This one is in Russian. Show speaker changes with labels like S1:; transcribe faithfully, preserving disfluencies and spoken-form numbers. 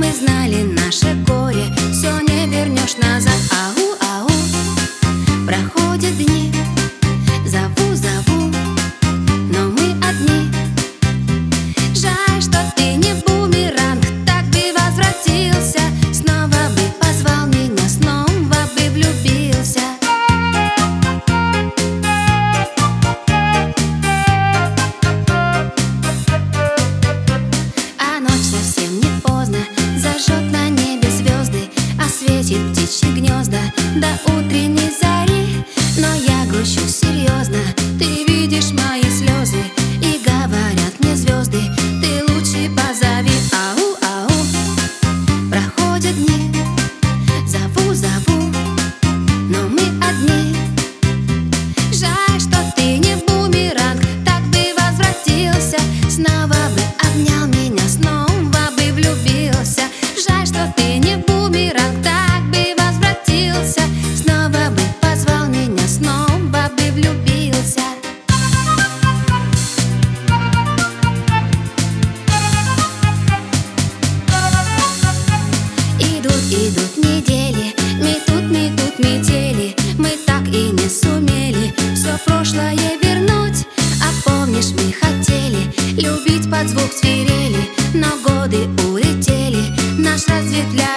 S1: мы знали наше горе, все не вернешь назад. Ау, ау, проходят дни, зову, зову, но мы одни. Жаль, что ты не бумеранг, так бы возвратился, снова бы позвал меня, снова бы влюбился. А ночь совсем не поздно, зажжет на небе звезды, осветит птичьи гнезда до утренней зари. Но я грущу серьезно, ты видишь мои слезы, и говорят мне звезды, ты лучше позови. Ау, ау, проходят дни, зову, зову, но мы одни. Жаль, что ты не бумеранг, так бы возвратился, снова бы обнял меня, снова бы влюбился. Жаль, что ты не бумеранг, так бы возвратился, снова бы позвал меня, снова бы влюбился. Идут, идут недели, метут, метут метели, мы так и не сумели все прошлое вернуть. А помнишь, мы хотели любить под звук свирели, но годы улетели, наш разветвляющий